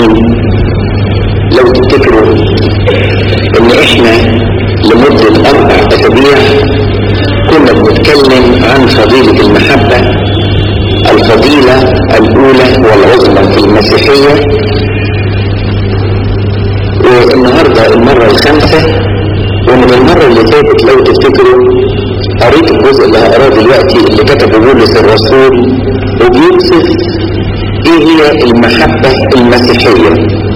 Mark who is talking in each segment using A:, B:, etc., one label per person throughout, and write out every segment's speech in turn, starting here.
A: المؤمنين. لو تفتكروا ان احنا لمدة 4 أسابيع كنا بنتكلم عن فضيلة المحبة، الفضيلة الأولى والعظمى في المسيحية. والنهاردة المرة الخامسة، ومن المرة اللي فاتت لو تفتكروا قريت الجزء اللي هقراه دلوقتي اللي كتبه بولس الرسول، وبيوصف ايه هي المحبة المسيحية.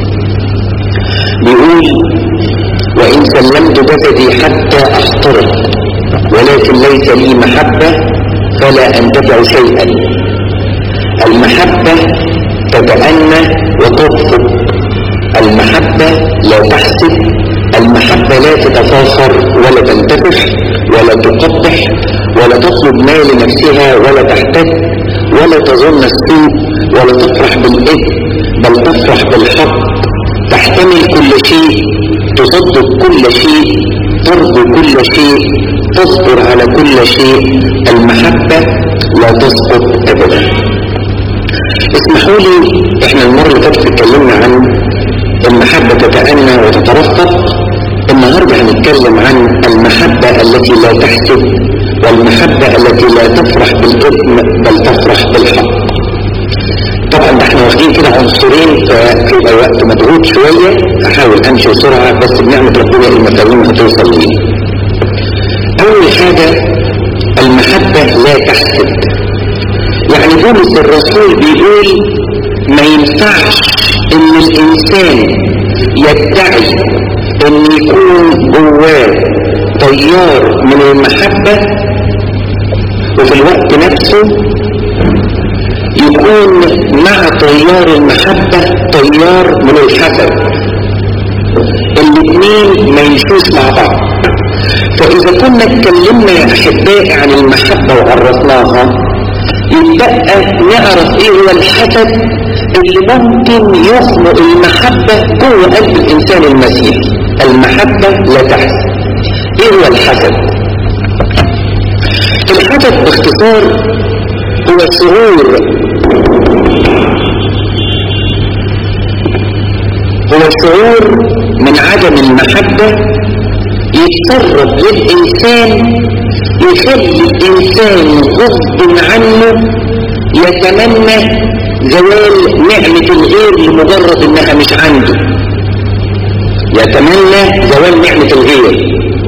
A: بيقول: وإن سلمت جسدي حتى أحترق ولكن ليس لي محبة فلا أنتفع شيئا. المحبة تتأنى وترفق، المحبة لا تحسد، المحبة لا تتفاخر ولا تنتفخ ولا تقبح ولا تطلب ما لنفسها ولا تحتد ولا تظن السوء ولا تفرح بالإثم بل تفرح بالحق، تحتمل كل شيء، تصدق كل شيء، ترضي كل شيء، تصبر على كل شيء. المحبة لا تسقط أبدا. اسمحوا لي، احنا المرة اللي فاتت اتكلمنا عن المحبة تتأنى وتترفق. النهاردة هنتكلم عن المحبة التي لا تحسد، والمحبة التي لا تفرح بالإثم بل تفرح بالحق. طبعا احنا واخدين كده عنصرين، فهيبقى الوقت مضغوط شوية، هحاول امشي بسرعة بس بنعمة ربنا المفاهيم هتوصل لي. اول حاجة المحبة لا تحسد. يعني بولس الرسول بيقول ما ينفعش ان الانسان يدعي ان يكون جواه طيار من المحبة وفي الوقت نفسه يكون مع طيار المحبة طيار من الحسد. الاثنين ما يمشوش مع بعض. فإذا كنا اتكلمنا يا أحبائي عن المحبة وعرفناها، يتبقى نعرف ايه هو الحسد اللي ممكن يخنق المحبة جوه قلب الإنسان المسيحي. المحبة لا تحسد. ايه هو الحسد؟ الحسد باختصار هو شعور من عدم المحبة يتسرب للإنسان، يخلي الإنسان غصب عنه يتمنى زوال نعمة الغير لمجرد انها مش عنده. يتمنى زوال نعمة الغير،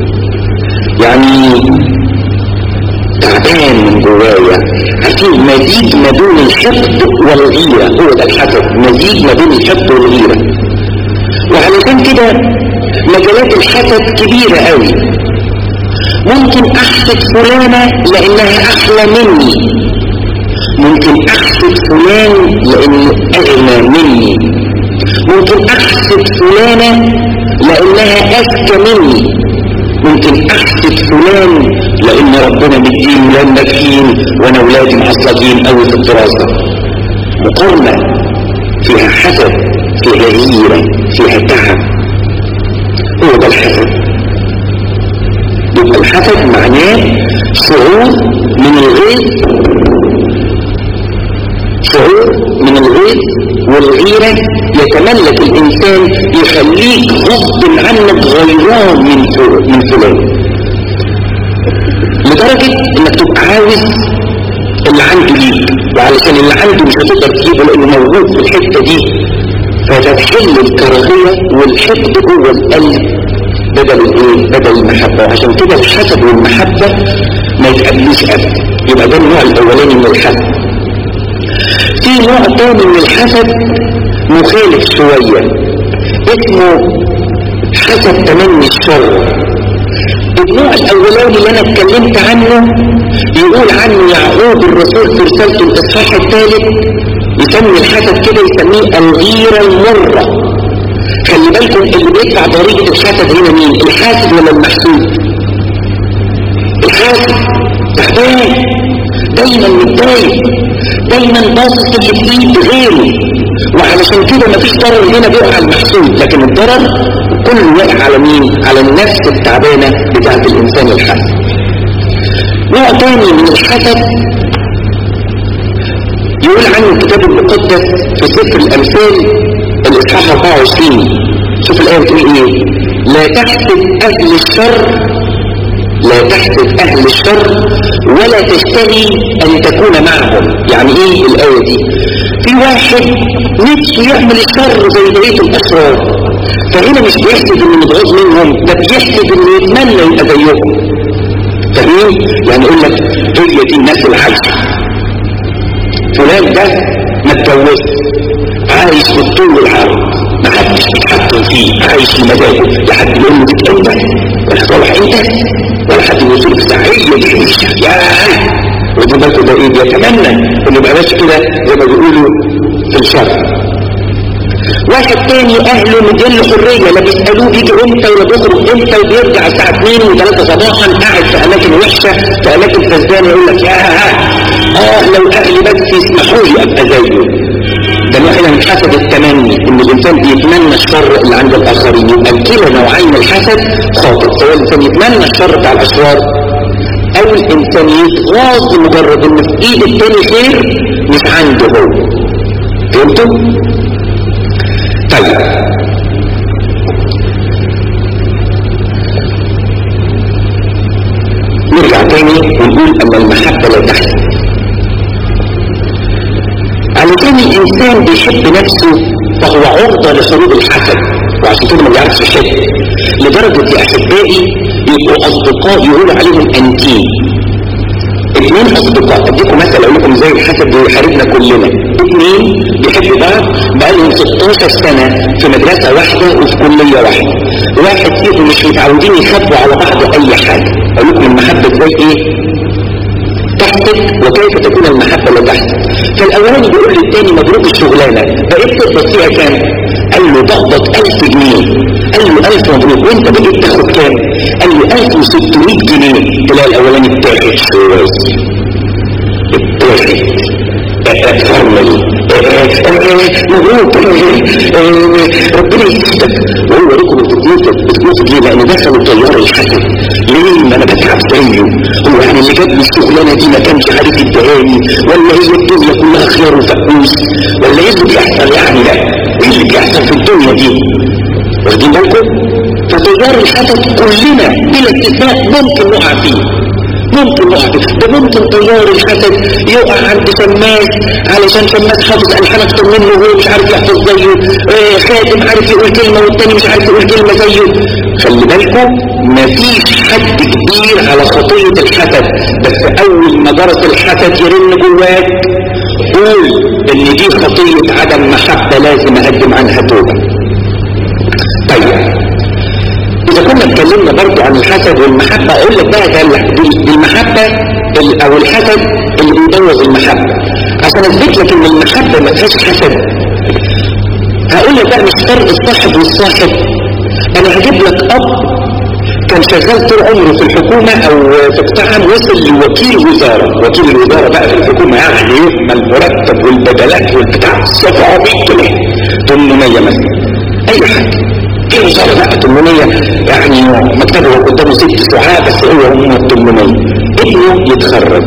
A: يعني تعبان من جوايا. عارفين مزيج ما بين الحقد والغيرة، هو ده الحسد، مزيج ما بين الحقد والغيرة. وعلشان كده مجالات الحسد كبيرة قوي. ممكن احسد فلانة لانها احلى مني، ممكن احسد فلان لانه اغنى مني، ممكن احسد فلانة لانها اذكى مني، ممكن احسد فلان لان ربنا مدين ولاد ناجحين وانا ولادي معصلين قوي في الدراسة. مقارنة فيها حسد، فيها غيرة، فيها تعب. هو ده الحسد. يبقى الحسد معناه شعور من الغيظ والغيرة يتملك الإنسان، يخليك غصب عنك غيران من فلان، لدرجة إنك تبقى عاوز اللي عنده ليك، وعلشان اللي عنده مش هتقدر تجيبه لأنه موجود في الحتة دي، فتحل الكراهية والحقد جوه القلب بدل المحبة. وعشان كده الحسد والمحبة ما يتقابلوش أبدا. يبقى ده النوع الأولاني من الحسد. في نوع تاني من الحسد مخالف شوية، اسمه حسد تمني الشر. النوع الأولاني اللي أنا اتكلمت عنه يقول عنه يعقوب الرسول في رسالته الإصحاح الثالث، يسمي الحسد كده، يسميه الغيرة المرة. خلي بالكم اللي بيدفع ضريبة الحسد هنا مين؟ الحاسد ولا المحسود؟ الحاسد تعبان، دايما متضايق، دايما باصص اللي في ايد غيره، وعلشان كده مفيش ضرر هنا بيقع على المحسود، لكن الضرر كله واقع على مين؟ على النفس التعبانة بتاعت الإنسان الحاسد. نوع تاني من الحسد يقول عنه الكتاب المقدس في سفر الأمثال الإصحاح 24 شوف الآية بتقول إيه؟ لا تحسد أهل الشر ولا تشتهي أن تكون معهم. يعني إيه الآية دي؟ في واحد نفسه يعمل الشر زي بقية الأشرار، فهنا مش بيحسد إنه متغاظ منهم، ده بيحسد إنه يتمنى يبقى زيهم. تمام؟ يعني يقول لك هي دي الناس العايشة، فلان ده ما اتجوزش، عايش بالطول والعرض، ما حدش بيتحكم فيه، عايش في مزاجه، لا حد يقول له بتقوم ولا صالح انت، ولا حد يوصل في سعيه دي ياه. ودي بالكم ده ايه؟ بيتمنى انه يبقى ماشي كده زي ما بيقولوا في الشر. واحد تاني اهله مدين حريه، لا بيسالوه بيجي امتى ولا بيخرج امتى، وبيرجع الساعه 2 و3 صباحا، قاعد في اماكن وحشه، في اماكن فسدانه، يقول لك لو اهلي بس يسمحوا لي ابقى زيه. ده الواحد من حسد التمني، ان الانسان بيتمنى الشر اللي عند الاخرين. يبقى كلا نوعين من الحسد خاطئ، سواء الانسان يتمنى الشر بتاع الاشرار او الانسان يتغاظ لمجرد ان في ايد التاني خير مش عنده هو. فهمتوا؟ طيب نرجع تاني ونقول ان المحبة لا تحسد. علشان الانسان بيحب نفسه فهو عرضة لحروب الحسد، وعشان كده ما بيعرفش يحب، لدرجة يا احبائي يبقوا اصدقاء يقولوا عليهم انتيم. 2 اصدقاء، اديكم مثل اقول لكم ازاي الحسد بيحاربنا كلنا. 2 بيحبوا بعض بقالهم 16 سنة في مدرسة واحدة وفي كلية واحدة، واحد فيهم مش متعودين يخبوا على بعض اي حاجة. اقول لكم المحبة ازاي ايه تحسد، وكيف تكون المحبة لا تحسد. فالاولاني بيقول للتاني مضروب الشغلانة بقيت تقبض فيها كام؟ قال له بقبض 1000 جنيه. قال له 1000 مبروك، وانت بقيت تاخد كام؟ قال له 1600 جنيه. تلاقي الاولاني اتاخد شوية، اتاخد فرمل مبروك ربنا يسعدك. وهو لكم بتتنفض ليه؟ لان دخلوا طيار الحسد. ليه؟ ما انا بتعب زيه. هو يعني اللي جاب لي الشغلانه دي ما كانش عارف يدهاني، ولا هي الدنيا كلها خيار وفقوس، ولا ايه اللي بيحصل يعني؟ ده ايه اللي بيحصل في الدنيا دي؟ واخدين بالكم؟ فطيار الحسد كلنا بلا استثناء ممكن نقع فيه، ده ممكن طيار الحسد يقع عند شماس علشان شماس حافظ الحان اكتر منه وهو مش عارف يحفظ زيه، خادم عارف يقول كلمه والتاني مش عارف يقول كلمه زيه. خلي بالكم مفيش حد كبير على خطيه الحسد، بس اول ما جرس الحسد يرن جواك قول ان دي خطيه عدم محبه لازم اقدم عنها توبه. طيب إذا كنا اتكلمنا برضو عن الحسد والمحبة، أقول لك بقى المحبة أو الحسد اللي بيبوظ المحبة. عشان أثبت لك إن المحبة ما فيهاش حسد هقول لك بقى مش فرق الصاحب والصاحب. أنا هجيب لك أب كان شغال طول عمره في الحكومة أو في قطاع عام، وصل لوكيل وزارة. وكيل الوزارة بقى في الحكومة يعني يهمل المرتب والبدلات والبتاع 700 جنيه 800 مثلا أي حاجة. ايه وزارة بقى 800 يعني مكتبه قدامه 6 ساعات بس هو هم 800. ابنه يتخرج،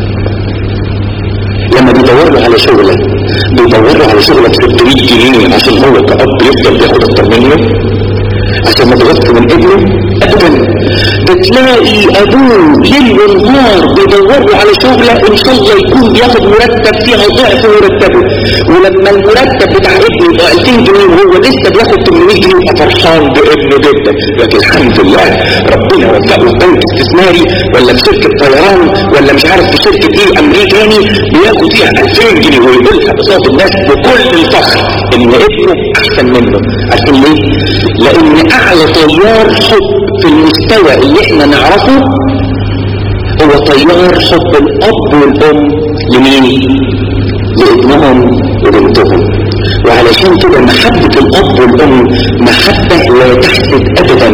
A: لما بيدور له على شغله بيدور له على شغله ب 600 جنيه عشان هو كأب يفضل بياخد اكتر منه عشان ما تغطي من ابنه. ابدا بتلاقي ابوه ليل ونهار بيدور له على شغله ان شاء الله يكون بياخد مرتب فيها ضعف مرتبه، ولما المرتب بتاع ابنه يبقى 2000 جنيه وهو لسه بياخد 800 جنيه يبقى فرحان بابنه جدا. لكن الحمد لله ربنا وفقه في بنك استثماري ولا في شركه طيران ولا مش عارف في شركه ايه امريكاني بياخد فيها 2000 جنيه ويقولها قصاد الناس بكل الفخر ان ابنه احسن منه. عارفين ليه؟ لان اعلى طيار حب في المستوى اللي احنا نعرفه هو طيار حب الاب والام لمين؟ لابنهم وبنتهم. وعلشان كده محبة الاب والام محبة لا تحسد ابدا.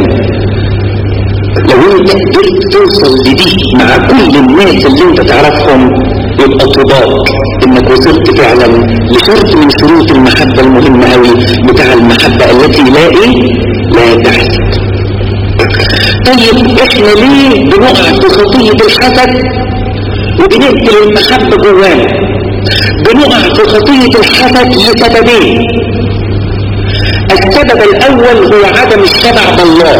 A: لو انت قدرت توصل لدي مع كل الناس اللي انت تعرفهم يبقى طباق انك وصلت فعلا لشرط من شروط المحبة المهمة قوي بتاع المحبة التي لا تحسد. طيب احنا ليه بنقع في خطية الحسد وبنقتل المحبة جوانا؟ بنقع في خطية الحسد لسببين. السبب الأول هو عدم الشبع بالله.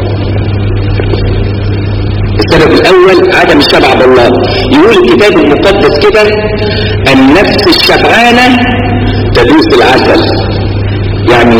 A: السبب الأول عدم الشبع بالله. يقول الكتاب المقدس كده: النفس الشبعانة تدوس العسل. يعني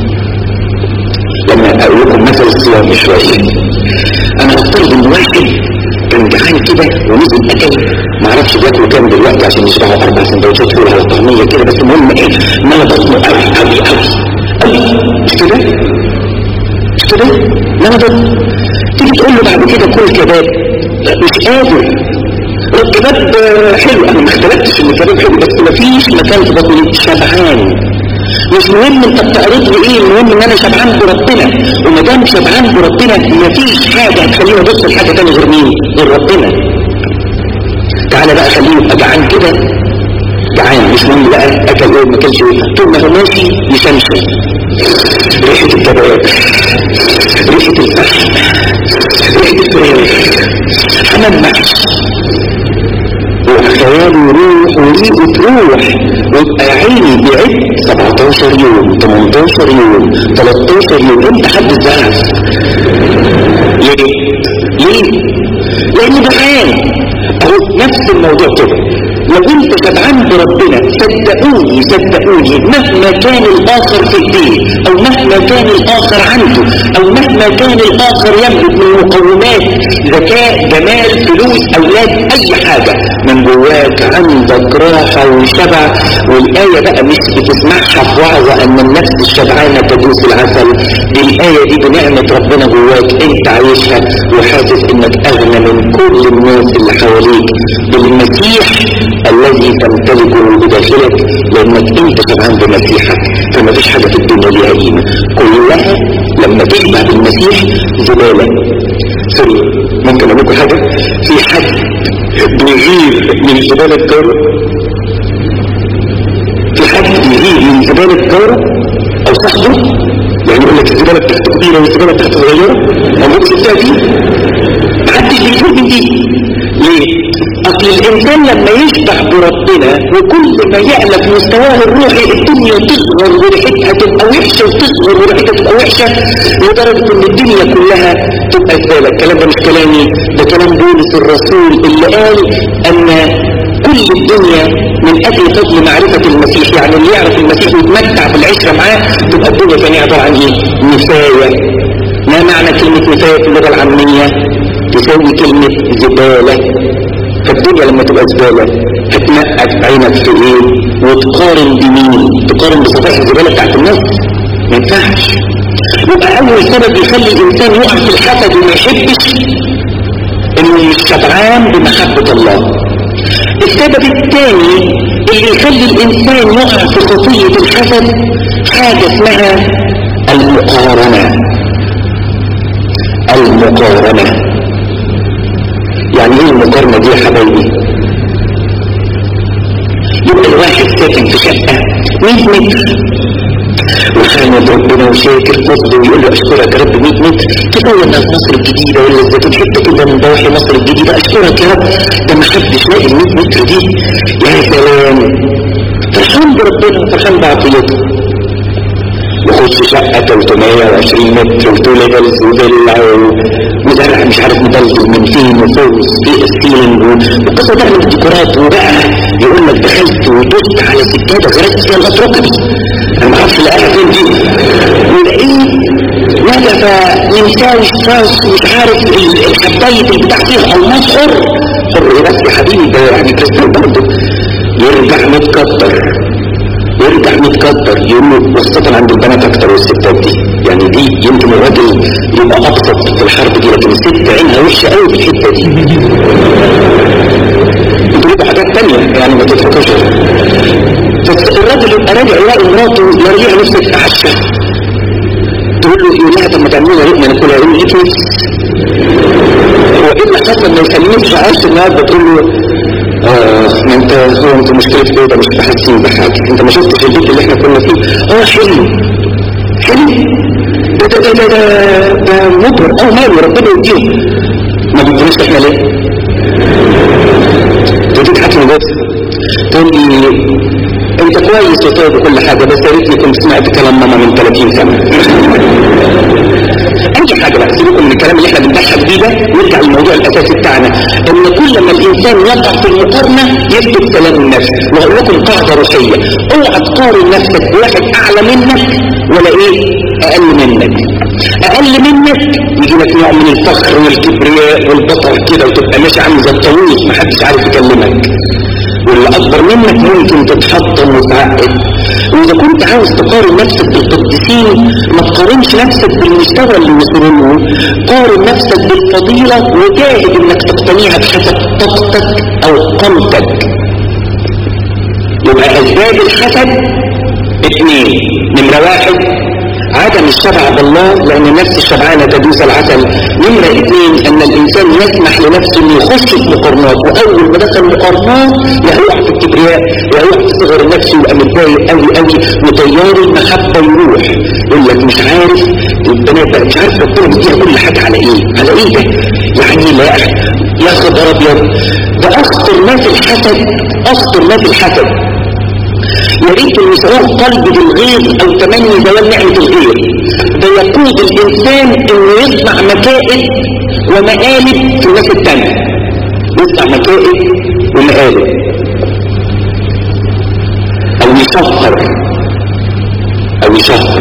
A: لما أقول لكم مثل الصيام شوية، أنا أفترض إن واحد كان جعان كده ونزل أكل، معرفش بياكلوا كام دلوقتي عشان يشبعوا 4 سندوتشات فول على طعمية كده، بس المهم إيه؟ ملا بطنه قوي قوي قوي قوي. مش كده؟ مش كده؟ ملا بطنه. تيجي تقول له بعد كده كل كباب، مش قادر. الكباب حلو، أنا ما اختلفتش إن الكباب حلو، بس مفيش مكان في بطني، شبعان. مش مهم انت بتعرض لي ايه، المهم ان انا شبعان بربنا. وما دام شبعان بربنا مفيش حاجه هتخليني ابص لحاجه تاني غير مين؟ غير ربنا. تعالى بقى خليه يبقى جعان كده، جعان، مش مهم بقى اكل ايه ما اكلش ايه، طول ما هو ماشي يشمشم ريحه الكباب، ريحه الفحم، ريحه الفراخ، حمام محشي، وخياله يروح وريقه تروح، ويبقى يا عيني بيعد 17 يوم 18 يوم 13 يوم. انت حد الزعف ليه؟ ليه؟ لانه جعان. اهو نفس الموضوع كده. لو انت شبعان بربنا صدقوني صدقوني، مهما كان الاخر في ايديه، او مهما كان الاخر عنده، او مهما كان الاخر يملك من مقومات ذكاء جمال فلوس اولاد اي حاجه، من جواك عندك راحه وشبع. والايه بقى مش بتسمعها في وعظه ان النفس الشبعانه تدوس العسل، الايه دي بنعمه ربنا جواك، انت عايشها وحاسس انك اغنى من كل الناس اللي حواليك بالمسيح الذي تمتلكه بداخلك، لانك انت شبعان بمسيحك. فما فيش حاجه في الدنيا ليها قيمه، كلها لما تشبع بالمسيح زباله. سوري، ممكن اقول لكم حاجه؟ في حد بيغير من زباله داره؟ في حد بيغير من زباله داره او صاحبه؟ يعني يقول لك الزباله بتاعته كبيره والزباله بتاعته صغيره، موجوده في البتاع دي؟ محدش بيغير من دي. ليه؟ اصل الانسان لما يشبع بربنا وكل ما يعلى في مستواه الروحي الدنيا تصغر وريحتها تبقى وحشه، وتصغر وريحتها تبقى وحشه لدرجه ان الدنيا كلها تبقى زباله. الكلام ده مش كلامي، ده كلام بولس الرسول اللي قال ان كل الدنيا من اجل فضل معرفه المسيح. يعني اللي يعرف المسيح ويتمتع بالعشره معاه تبقى الدنيا ثانيه عباره عن ايه؟ نفايه. ما معنى كلمه نفايه في اللغه العاميه؟ تساوي كلمه زباله. فالدنيا لما تبقى زبالة هتنقك عينك في ايه وتقارن بمين؟ تقارن بصفائح الزبالة بتاعت الناس؟ ما ينفعش. يبقى اول سبب يخلي الانسان يقع في الحسد وما يحبش انه مش شبعان بمحبة الله. السبب الثاني اللي يخلي الانسان يقع في خطية الحسد حاجة اسمها المقارنة. المقارنة يعني ايه المقارنة دي يا حبايبي؟ يبقى الواحد ساكن في شقة 100 متر وحامد ربنا وشاكر قصده ويقول له اشكرك يا رب 100 متر كفايه انها في مصر الجديده ولا الزيتون حته كده من ضواحي مصر الجديده، اشكرك يا رب. ده ما حدش لاقي ال 100 متر دي. يا سلام، فرحان بربنا وفرحان بعطيته. يخش شقه 320 متر وطول جلس وفيلا وزرع مش عارف مدلل من فين وفوز في السيلينج وقصه تعمل ديكورات، وبقى يقول لك دخلت ودوست على سجاده غرقت فيها الاتركه دي، انا ما اعرفش الاقيها فين دي، ولقيت نجف يمساوي فاس مش عارف الحبايه البتاع فيها الماس حر حر. بس يا حبيبي ده يعني كريستال برضه يرجع متكتر يرجع متكتر. يقول وسطا عند البنات اكتر والستات دي، يعني دي يمكن الراجل يبقى ابسط في الحرب دي، لكن الست عينها وحشه قوي في الحته دي. انتوا لكم حاجات تانية يعني ما تتفكرش. فالراجل يبقى راجع يلاقي مراته يرجع نفسك تتعشى، تقول له يقول لها طب ما تعملوا لنا رقمه ناكلها، يقول لك نفس. هو ايه اللي حصل ما يخلينيش عايش النهارده؟ تقول له ما انت هو انت مشكلتك ايه؟ ده مش حاسين بحاجه، انت ما شفتش البيت اللي احنا كنا فيه؟ حلو حلو، ده مبهر. ماله ربنا يديهم. ما بيقولوش احنا ليه؟ تقول تحكي من جوه تقول لي انت كويس وطيب وكل حاجة، بس يا ريتني كنت سمعت كلام ماما من 30 سنة. اي حاجة بقى، سيبكم من الكلام اللي احنا بنضحك بيه ده، نرجع للموضوع الاساسي بتاعنا، ان كل ما الانسان يقع في المقارنة يفقد سلام النفس. وهقول لكم قاعدة روحية، اوعى تقارن نفسك بواحد اعلى منك ولا اقل منك. اقل منك يجي لك نوع من الفخر والكبرياء والبطر كده، وتبقى ماشي عامل زي الطاووس محدش عارف يكلمك. واللي اكبر منك ممكن تتحطم وتعقد. واذا كنت عاوز تقارن نفسك بالقديسين ما تقارنش نفسك بالمستوى اللي وصلوا، قارن نفسك بالفضيلة وجاهد انك تقتنيها بحسب طاقتك او قامتك. يبقى اسباب الحسد 2. نمرة 1 عدم الشبع بالله، لان النفس الشبعانة تدوس العسل. نمرة 2 ان الانسان يسمح لنفسه انه يخش في مقارنات، واول ما دخل مقارنات يقع في الكبرياء، يقع في صغر النفس، ويبقى متضايق قوي قوي، وتيار المحبة يروح. يقول لك مش عارف البنات بقى، مش عارف ربنا بيديها كل حاجة على ايه؟ على ايه ده؟ يعني لا يا خبر ابيض، ده اخطر ما في الحسد، اخطر ما في الحسد. يا ريت المسؤول قلب بالغيظ او تمني زوال نعمة الغير. ده يقود الانسان انه يصنع مكائد ومقالب في الناس التانية، يصنع مكائد ومقالب، او يشهر.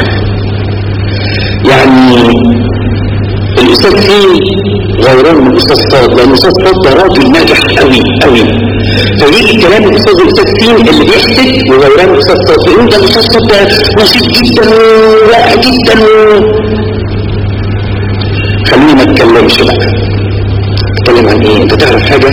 A: يعني الاستاذ فيه غيران من الاستاذ صاد، لان الاستاذ صاد ده راجل ناجح قوي قوي، فيجي كلام الاستاذ فين اللي بيحسد وغيران الاستاذ صاد، يقول ده الاستاذ صاد ده نشيط جدا ورائع جدا. خليني ما اتكلمش بقى. اتكلم عن ايه؟ انت تعرف حاجه؟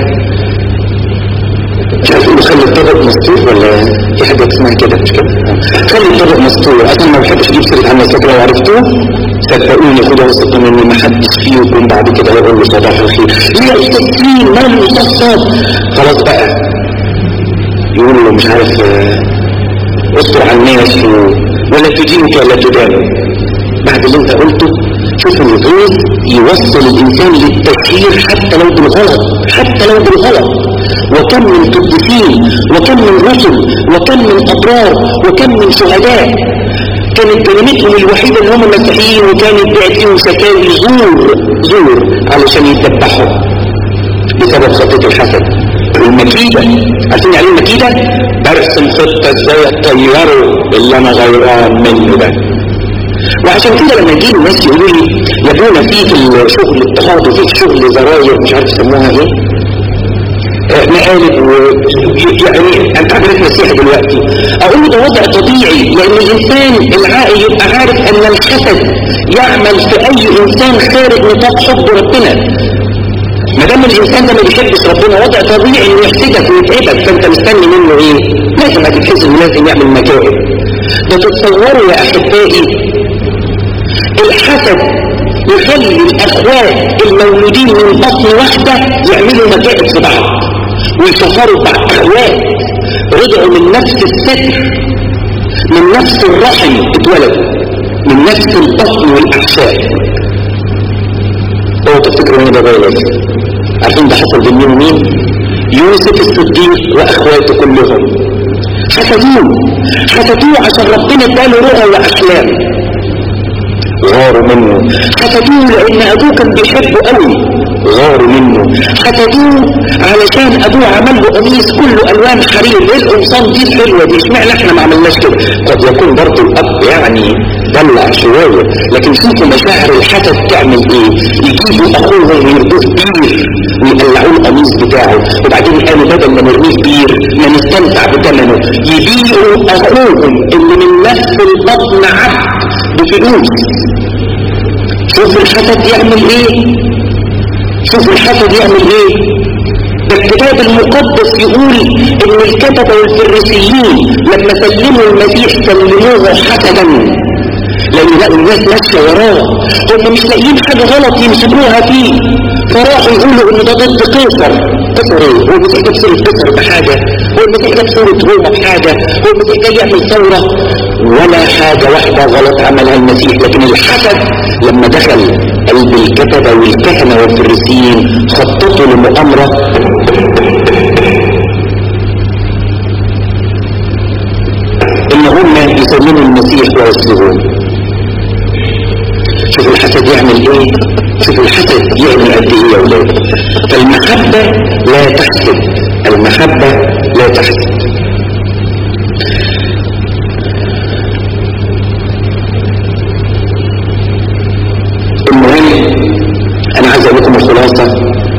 A: مش عارف اقول خلي الطبق مستور ولا في حاجه اسمها كده، مش كده؟ خلي الطبق مستور. اصلا ما بحبش اجيب سيره عن السكر، لو عرفتوه صدقوني خدوا وثقوا مني ما حدش فيكم بعد كده يقول له صباح الخير. ليه يا استاذ فين؟ ماله يا استاذ صاد؟ خلاص بقى يقولوا له مش عارف اصبر على الناس ولا تدينك ولا تدانوا. بعد اللي انت قلته شوف الغيظ يوصل الانسان للتفكير حتى لو بالغلط، حتى لو بالغلط. وكم من قديسين وكم من رسل وكم من ابرار وكم من شهداء كانت كلمتهم الوحيدة ان هم مسيحيين، وكانت بيعطيهم شكاوي زور علشان يتذبحوا بسبب خطة الحسد. المكيدة، عارفين يعني المكيدة؟ برسم خطة ازاي اطيره اللي انا غيران منه ده. وعشان كده لما يجي الناس يقولوا لي يا ابونا في الشغل اضطهاد وفي شغل زراير مش عارف يسموها ايه، مقالب، يعني انت عملت مسيحة دلوقتي، اقول له ده وضع طبيعي، لان الانسان العاقل يبقى عارف ان الحسد يعمل في اي انسان خارج نطاق حب ربنا. ما دام الانسان ده ما بيحبش ربنا وضع طبيعي انه يحسدك ويتعبك، فانت مستني منه ايه؟ لازم هتتحسد ولازم يعمل مكائد. ده تتصوروا يا احبائي الحسد يخلي الاخوات المولودين من بطن واحده يعملوا مكائد في بعض ويسفروا بعض. اخوات رجعوا من نفس الستر، من نفس الرحم اتولدوا، من نفس البطن والاحشاء. اوعوا تفتكروا ان ده بيولوجي. عارفين ده حصل بين مين ومين؟ يوسف الصديق واخواته كلهم حسدوه عشان ربنا اداله رؤى واحلام، غاروا منه. حسدوه لان ابوه كان بيحبه قوي، غاروا منه. حسدوه علشان ابوه عمل له قميص كله الوان حرير. ايه القمصان دي الحلوه دي؟ اشمعنى احنا ما عملناش كده؟ قد يكون برضه الاب يعني دلع شويه، لكن شوفوا مشاعر الحسد تعمل ايه. يجيبوا اخوهم ويربوه بير ويقلعوا القميص بتاعه، وبعدين قالوا بدل ما نرميه بير ما نستمتع بثمنه، يبيعوا اخوهم اللي من نفس البطن عبد بفلوس. شوفوا الحسد يعمل ايه، شوفوا الحسد يعمل ايه. ده الكتاب المقدس يقول ان الكتبة والفريسيين لما سلموا المسيح سلموه حسدا، لان لقوا الناس ماشيه وراه، هم مش لاقيين حاجه غلط يمسكوها فيه، فراحوا يقولوا ان ده ضد قيصر. قيصر ايه؟ هو المسيح جاب سيره قيصر بحاجه؟ هو المسيح جاب سيره روما بحاجه؟ هو المسيح جاي يعمل ثوره؟ ولا حاجه واحده غلط عملها المسيح. لكن الحسد لما دخل قلب الكتبه والكهنه والفريسيين خططوا لمؤامره وهم يسلموا المسيح ويصلبون. شوفوا الحسد يعمل ايه، شوفوا الحسد يعمل قد ايه يا اولاد. فالمحبة لا تحسد، المحبة لا تحسد. المهم انا عايز اقول لكم الخلاصة،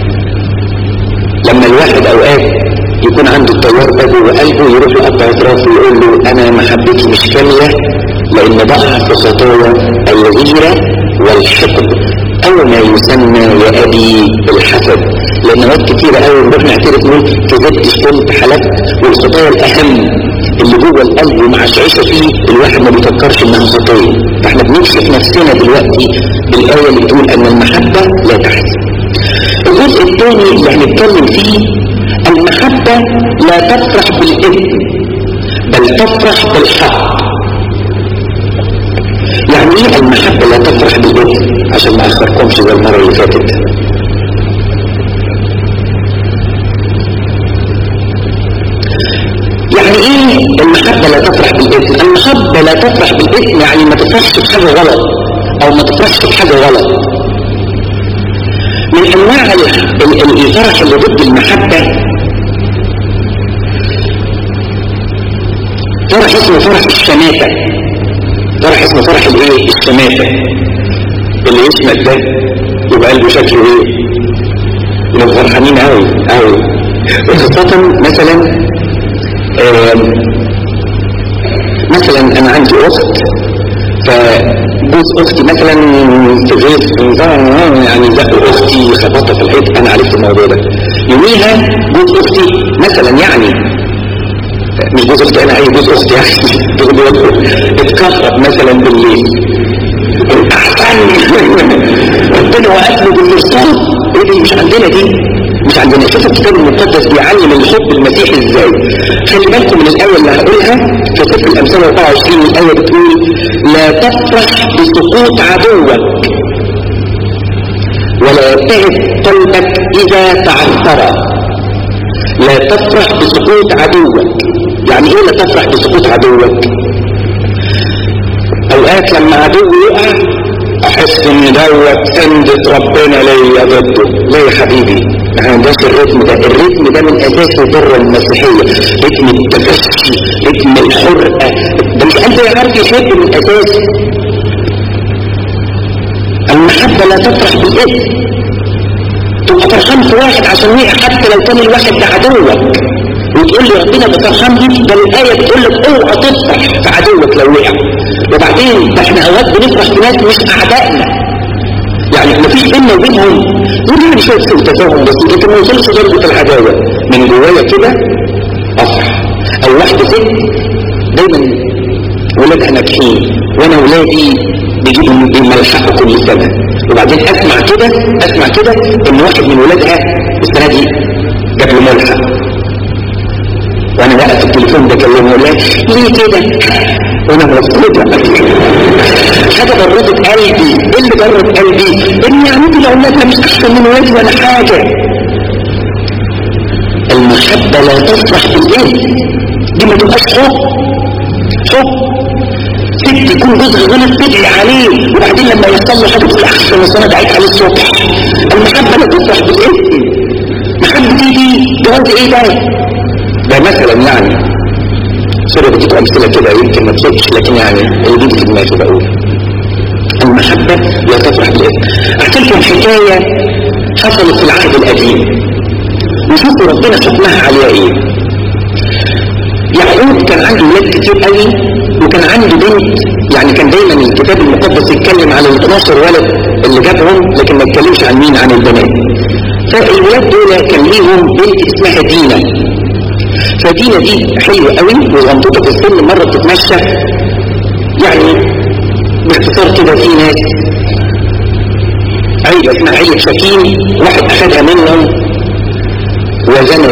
A: لما الواحد اوقات يكون عنده التيار ده جوه قلبه يروح لأب اعترافه ويقول له انا محبتي مش كاملة لان بقع في خطايا الغيرة والحقد او ما يسمى يا ابي الحسد. لان وقت كتير قوي نروح نعترف نقول كذبت شتمت حلفت، والخطايا الاهم اللي جوه القلب ومعشعشه فيه الواحد ما بيفكرش انها خطايا. فاحنا بنكشف نفسنا دلوقتي بالايه اللي بتقول ان المحبه لا تحزن. الجزء الثاني اللي هنتكلم فيه، المحبه لا تفرح بالاثم بل تفرح بالحق. يعني ايه المحبه لا تفرح بالاثم؟ عشان ما اخركمش زي المره اللي فاتت. يعني ايه المحبة لا تفرح بالإثم؟ المحبة لا تفرح بالإثم يعني ما تفرحش بحاجة غلط او ما تفرحش بحاجة غلط. من انواع الفرح اللي ضد المحبة فرح اسمه فرح الشماتة. فرح اسمه فرح الايه؟ الشماتة. اللي يشمت ده يبقى قلبه شكله ايه؟ يبقى فرحانين قوي قوي. وخاصة مثلا انا عندي اخت، فجوز اختي مثلا في غير يعني زق اختي خبطها في الحيط، انا عرفت الموضوع ده يوميها. جوز اختي مثلا يعني مش جوز اختي انا، اي جوز اختي يعني اتكهرب مثلا بالليل، احسن ربنا وقف له بالمرصاد. ايه دي؟ مش عندنا دي، مش عندنا. شوف الكتاب المقدس بيعلم الحب المسيحي ازاي. خلي بالكم من الايه اللي هقولها في سفر الامثال 24. الايه بتقول لا تفرح بسقوط عدوك ولا يبتهج قلبك اذا تعثر. لا تفرح بسقوط عدوك. يعني ايه لا تفرح بسقوط عدوك؟ اوقات لما عدو يقع احس ان دوت سندة ربنا ليا ضده. لا يا حبيبي، ما عندناش الرتم ده. الرتم ده من اساس الضرة المسيحية، رتم التفشي، رتم الحرقة. ده مش انت عارف يحب من اساس. المحبة لا تفرح بالاثم. تبقى فرحان في واحد عشان وقع حتى لو كان الواحد ده عدوك، وتقول لي ربنا ده فرحان بيك. ده الايه بتقول لك اوعى تفرح في عدوك لو وقع. وبعدين ده احنا اوقات بنفرح في ناس مش اعدائنا، يعني مفيش بيننا وبينهم دول شويه سوء تفاهم بس، لكن ما وصلش درجه العداوه. من جوايا كده افرح. او واحده ست دايما ولادها ناجحين وانا ولادي بيجيبوا ملحقه كل سنه، وبعدين اسمع كده ان واحد من ولادها السنه دي جاب له ملحق، وانا بقى في التليفون بكلمه ولا ليه كده وانا مبسوطه. حاجه برضت قلبي. ايه اللي برد قلبي؟ ان يعني لو اولادها مش احسن من ولادي ولا حاجه. المحبه لا تفرح بالاثم، دي ما تبقاش حب. ست يكون جزء غلط تدعي عليه، وبعدين لما يحصل له حاجه تقول احسن بس انا دعيت عليه الصبح. المحبه لا تفرح بالاثم. محبتي دي تقول ايه ده مثلا يعني سوري بديك امثله كده يمكن ما تصدقش، لكن يعني اللي دي في دماغي بقول المحبه لا تفرح بالاثم. احكي لكم حكايه حصلت في العهد القديم وشوفوا ربنا حكمها عليها ايه. يعقوب كان عنده ولاد كتير قوي، وكان عنده بنت. يعني كان دايما الكتاب المقدس يتكلم عن ال 12 ولد اللي جابهم، لكن ما يتكلمش عن مين، عن البنات. فالولاد دول كان ليهم بنت اسمها دينا. فدينا دي حلوة قوي وغنطوطة في السن، مرة بتتمشى يعني باختصار كده في ناس عيلة اسمها عيلة شكيم، واحد اخدها منهم وزنى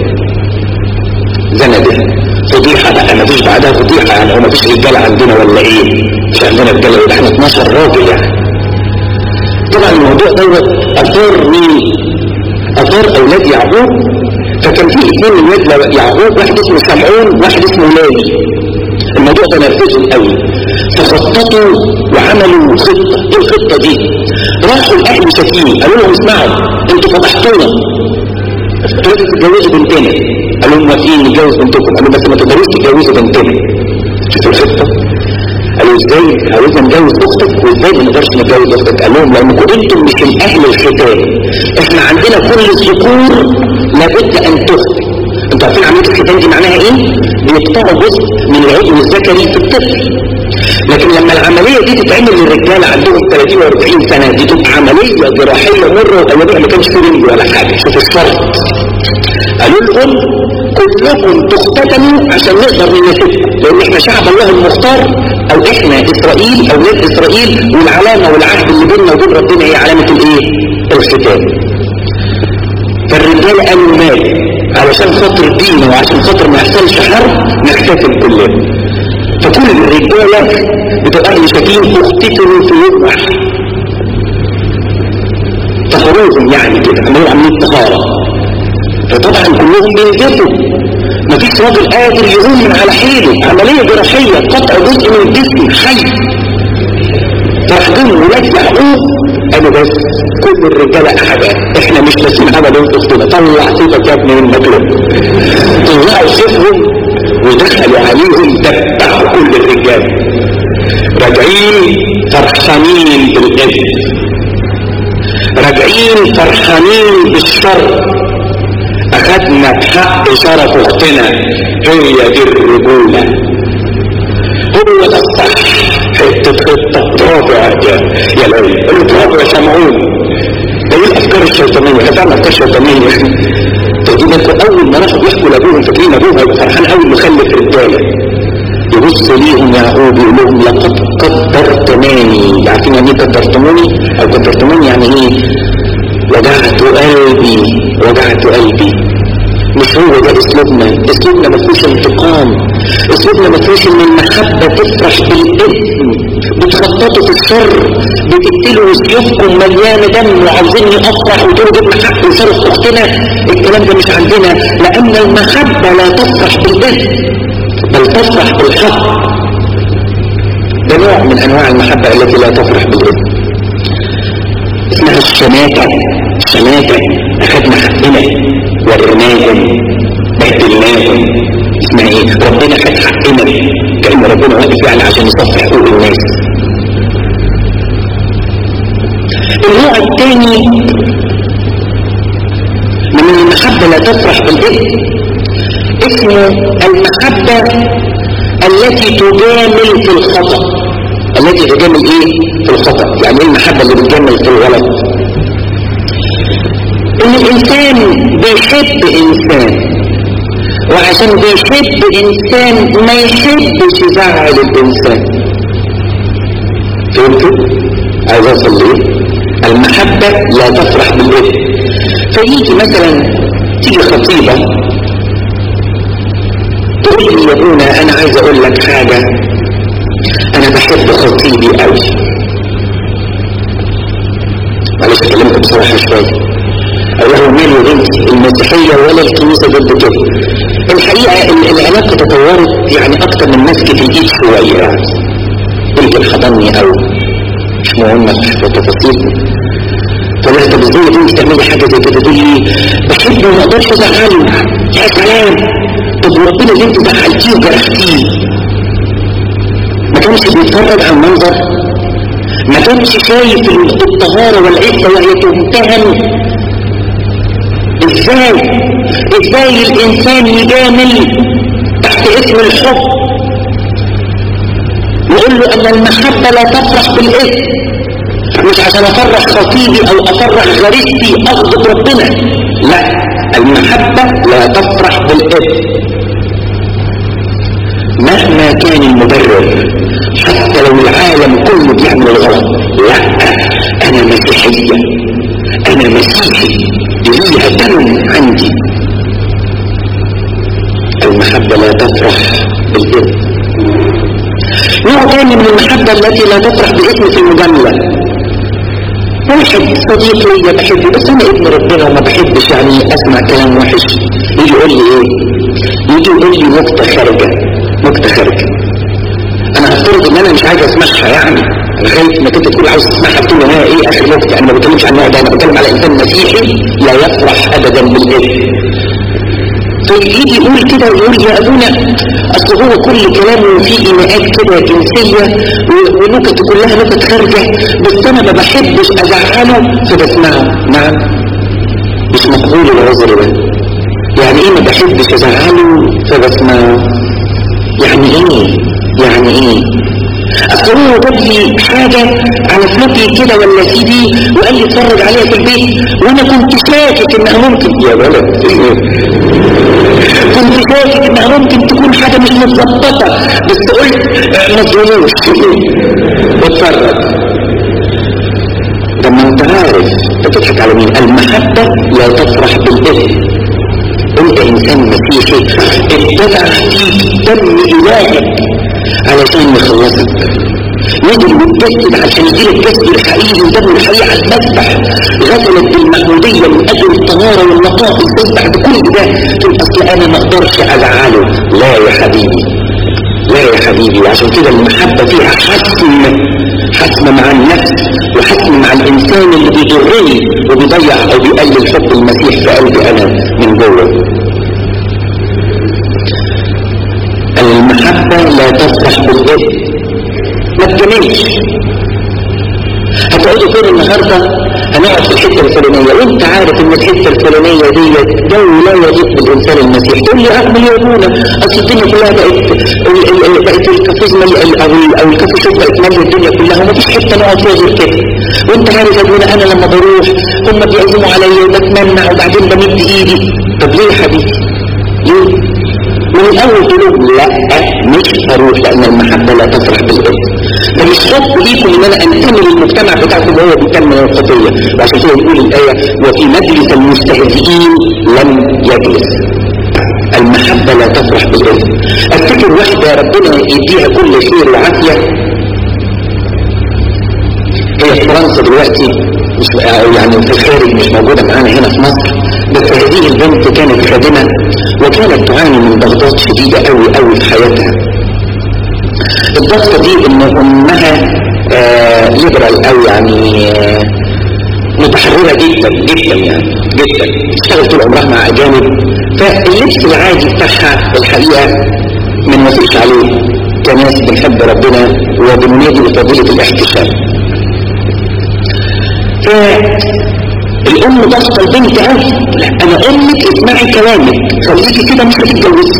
A: بها. فضيحة بقى، ما فيش بعدها فضيحة. يعني هو ما فيش رجالة عندنا ولا ايه؟ مش عندنا رجالة، يبقى احنا 12 راجل يعني. طبعا الموضوع دوت اثار مين؟ اثار اولاد يعقوب. فكان في اثنين من ولاد يعقوب، واحد اسمه سمعون واحد اسمه لاوي. الموضوع الموضوع ده نرفزهم قوي، فخططوا وعملوا خطة. ايه الخطة دي؟ راحوا لأهل شتيم قالوا لهم اسمعوا انتوا فضحتونا، تقدروا تتجوزوا بنتنا. قالوا لهم موافقين نتجوز بنتكم. قالوا بس ما تقدروش تتجوزوا بنتنا. شوفوا الخطة. قالوا ازاي عاوزنا نتجوز اختك وازاي ما نقدرش نتجوز اختك؟ قال لهم لانكم انتم مش الاهل الختان، احنا عندنا كل الذكور لابد ان تخطئ. انتوا عارفين عمليه الختان دي معناها ايه؟ بيقطعوا جزء من العضو الذكري في الطفل. لكن لما العمليه دي تتعمل للرجاله عندهم 30 و40 سنه دي تبقى عمليه جراحيه مره، وايامها ما كانش في رنج ولا حاجه. شوفوا الشرط. قالوا لهم كلكم تختتنوا عشان نقدر نناسبكم، لان احنا شعب الله المختار، او احنا اسرائيل اولاد اسرائيل، والعلامه والعهد اللي بيننا وبين ربنا هي علامه الايه؟ الختان. فالرجال قالوا مال علشان خاطر دينه وعشان خاطر ما يحصلش حرب نختتن كلنا. فكل الرجاله بتوع اهل شتيم اختتنوا في يوم واحد. طهروهم يعني كده، عملوا عمليه طهاره. فطبعا كلهم بينزفوا، مفيش راجل قادر يقوم من على حيله، عمليه جراحيه قطع جزء من الجسم حي. فراحوا ولاد يعقوب قالوا بس كل الرجاله احباب، احنا مش ناسين ابدا اختنا، طلع سيفك يا ابني من المكلوب. طلعوا سيفهم ودخلوا عليهم دبحوا كل الرجال. راجعين فرحانين بالاذن، راجعين فرحانين بالشر. اخذنا بحق شرف اختنا، هي دي الرجوله، هو ده الصح. حته خطه برافو يا لوي، برافو يا شمعون. ده ايه الافكار الشيطانيه؟ احنا فعلا افكار شيطانيه. تجيبوا اول ما راحوا يحكوا لابوهم فاكرين ابوهم هيبقى فرحان قوي انه خلف رجاله. يبص ليهم يعقوب يقول لهم لقد قدرتماني. عارفين يعني ايه قدرتموني؟ او قدرتموني يعني ايه؟ وجعت قلبي، وجعت قلبي. مش هو ده اسلوبنا. اسلوبنا ما فيهوش انتقام، اسلوبنا ما فيهوش ان المحبه تفرح بالاثم. بتخططوا في الشر، بتقتلوا سيوفكم مليانه دم وعاوزيني افرح وتقولوا جبنا حق وشرف اختنا. الكلام ده مش عندنا، لان المحبه لا تفرح بالاثم بل تفرح بالحق. ده نوع من انواع المحبه التي لا تفرح بالاثم، اسمها الشماتة. الشماتة اخذنا حقنا ورناهم بهدلناهم. اسمها ايه؟ ربنا خد حقنا، كأن ربنا واقف يعني عشان يصفح حقوق الناس. النوع الثاني من المحبة لا تفرح بالاثم اسمه المحبة التي تجامل في الخطأ. التي تجامل ايه؟ في الخطأ. يعني ايه المحبة اللي بتجامل في الغلط؟ ان الانسان بيحب انسان، وعشان بيحب انسان ما يحبش يزعل الانسان. فهمتوا؟ عايز اوصل ليه؟ المحبة لا تفرح بالاثم. فيجي مثلا تيجي خطيبة تقول لي يا ابونا انا عايز اقول لك حاجة، انا بحب خطيبي قوي. معلش اكلمك بصراحة شوية. الله مال يا بنتي المسيحية ولا الكنيسة ضد كده. الحقيقة العلاقة تطورت يعني اكتر من مسكة الايد شوية. يعني يمكن حضني او مش مهم في التفاصيل. فلا طب ازاي يا بنتي تعملي حاجة زي كده؟ تقول لي بحبه وما اقدرش ازعله. يا سلام، طب وربنا اللي انت زعلتيه وجرحتيه ما كانش بيتفرج على المنظر؟ ما كانش شايف الطهارة والعفة وهي تمتهن؟ ازاي الانسان يجامل تحت اسم الحب؟ يقول له ان المحبة لا تفرح بالاثم، مش عشان افرح خطيبي او افرح غريبتي اغضب ربنا. لا، المحبة لا تفرح بالاثم مهما كان المبرر، حتى لو العالم كله بيعمل الغلط. لا، انا مسيحية، انا مسيحي، ليها دم عندي. المحبة لا تفرح بالاثم. نوع تاني من المحبة التي لا تفرح بالاثم في المجاملة. واحد صديق ليا بحبه بس انا ابن ربنا وما بحبش يعني اسمع كلام وحش. يجي يقول لي ايه؟ يجي يقول لي نكتة خارجة. انا هفترض ان انا مش عايز اسمعها، يعني انا خايف انك انت تكون عاوز تسمعها تقول لها ايه اخر وقت. انا ما بتكلمش عن النوع ده، انا بتكلم على انسان مسيحي لا يفرح ابدا بالاثم. فيجي يقول كده ويقول يا ابونا اصل هو كل كلامه فيه ايماءات كده جنسيه ونكت كلها نكت خارجه، بس انا ما بحبش ازعله فبسمعه. نعم، مش مقبول العذر ده. يعني ايه ما بحبش ازعله فبسمعه؟ يعني ايه اصل هو جاب لي حاجه على فلوبي كده ولا سي دي وقال لي اتفرج عليها في البيت، وانا كنت شاكك انها ممكن، يا ولد كنت شاكك انها ممكن تكون حاجه مش متظبطه، بس قلت ما تظلموش اتفرج. لما انت عارف بتضحك على مين؟ المحبه لا تفرح بالاثم. انت انسان مسيحي اتبع فيك دم الهك علشان يخلصك، نزل واتجسد عشان يجيلك جسد الحقيقي ودم الحقيقي على المذبح، غسلت بالمحمودية من اجل الطهارة والنقاء، تذبح بكل ده. تقول اصل انا ما اقدرش ازعله. لا يا حبيبي، لا يا حبيبي. وعشان كده المحبة فيها حسم مع النفس وحسم مع الانسان اللي بيضرني وبيضيع او بيقلل حب المسيح في قلبي انا من جوه. المحبة لا تفرح بالإثم. ما تجملش. هتقعدوا فين النهاردة؟ هنقعد في الحتة الفلانية وانت عارف ان الحتة الفلانية دي جو لا يليق بالإنسان المسيح. تقول لي اعمل يا ابونا اصل الدنيا كلها بقت الكافيزما او الكافي شوب بقت مالية الدنيا كلها ومفيش حتة نقعد فيها غير كده. وانت عارف يا ابونا انا لما بروح هم بيعزموا عليا وبتمنع وبعدين بمد ايدي. طب ليه يا حبيبي؟ ليه؟ من الأول تقولوا لا مش هروح، لأن المحبة لا تفرح بالإثم. ده مش حب ليكم إن أنا أنتمي للمجتمع بتاعكم وهو بيكمل الخطية. وعشان كده يقول الآية وفي مجلس المستهزئين لم يجلس. المحبة لا تفرح بالإثم. أفتكر واحدة ربنا يديها كل خير وعافية، هي في فرنسا دلوقتي مش يعني في الخارج مش موجودة معانا هنا في مصر، بس هذه البنت كانت خادمة وكانت تعاني من ضغطات شديدة قوي في حياتها. الضغطة دي ان امها ليبرال او يعني متحررة جدا يعني جدا، اشتغلت طول عمرها مع اجانب، فاللبس العادي بتاعها الحقيقة من نصيحة عليه كناس بنحب ربنا وبننادي بفضيلة الاحتشام. الام ضغط البنت قوي، لا انا امك اسمعي كلامك خليكي كده مش هتتجوزي.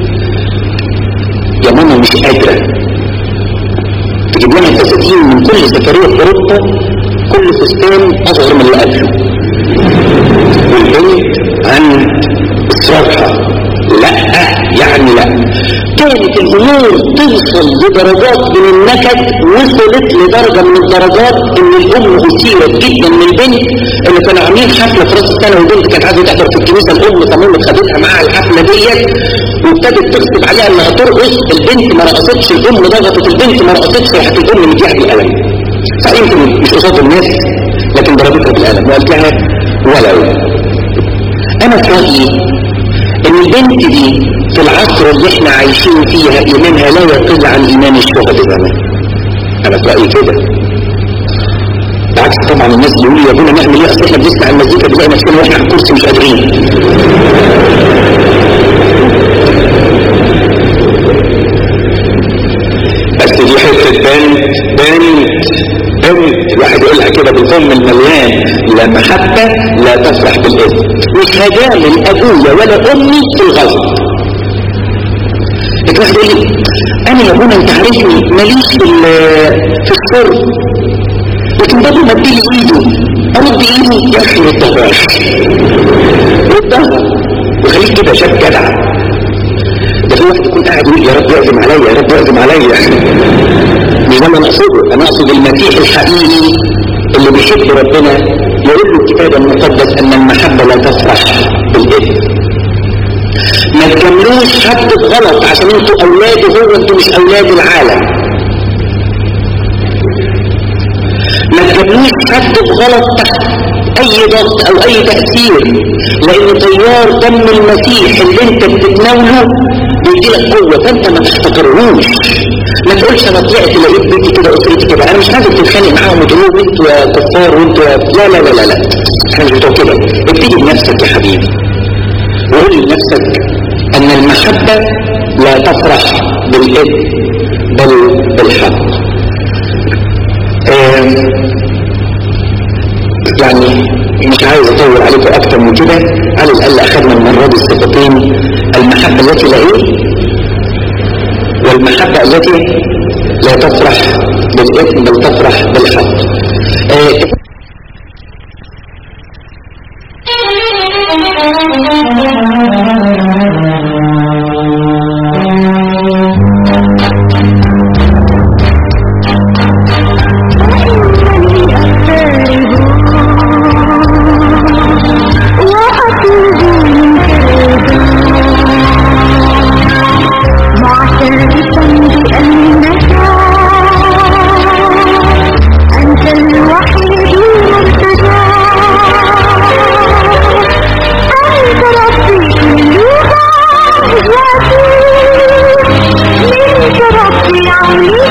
A: يا ماما مش قادره تجيب لها فساتين من كل سفريه في اوروبا، كل فستان اصغر من اللي قبله، والبنت عن اصرارها لا يعني لا. كانت الامور توصل لدرجات من النكد، وصلت لدرجه من الدرجات ان الام اثيرت جدا من البنت اللي كانوا عاملين حفله في راس السنه والبنت كانت عايزه تحضر في الكنيسه. الام صممت خدتها معاها الحفله ديت وابتدت تغصب عليها انها ترقص. البنت ما رقصتش، الام ضغطت البنت ما رقصتش، راحت الام مديها بالقلم. فيمكن مش قصاد الناس لكن ضربتها بالقلم وقالت لها ولو. انا في رايي ان البنت دي في العصر اللي احنا عايشين فيها ايمانها لا يقل عن ايمان الشهداء زمان. انا في رايي كده. بالعكس طبعا الناس بيقولوا لي يا ابونا نعمل ايه اصل احنا بنسمع المزيكا بنلاقي نفسنا واحنا على الكرسي مش قادرين. بس دي حته بنت الواحد يقولها كده بالفم المليان لا محبه لا تفرح بالاثم. مش هجامل ابويا ولا امي في الغلط. الواحد يقول لي انا يا ابونا انت عارفني ماليش في الشرب، لكن بابا ما اديلي ايده ارد ايده يا اخي ردها وخليك كده شاب جدع. ده في واحد يكون قاعد يقول يا رب يعزم عليا يا رب يعزم عليا. مش ده اللي انا اقصده، انا اقصد المسيح الحقيقي اللي بيحب ربنا يقول له الكتاب المقدس ان المحبه لا تفرح بالاثم. ما تجاملوش حد بغلط عشان انتوا اولاده هو، انتوا مش اولاد العالم. ما تجاملوش حد بغلط تحت اي ضغط او اي تأثير، لان تيار دم المسيح اللي انت بتتناوله بيديلك قوة فانت ما تحتقرهوش. ما تقولش انا طلعت لقيت بيتي كده اسرتي كده، انا مش عايزك تتخانق معاهم وتقولوا انتوا يا كفار وانتوا لا لا لا لا لا، احنا مش بتوع كده. ابتدي بنفسك يا حبيبي وقول لنفسك ان المحبة لا تفرح بالاثم بل بالحق. يعني مش عايز اطول عليكم اكتر من كده، على الاقل اخذنا المرة دي الصفتين، المحبة التي لا ايه والمحبة التي لا تفرح بالاثم بل تفرح بالحق.
B: ربي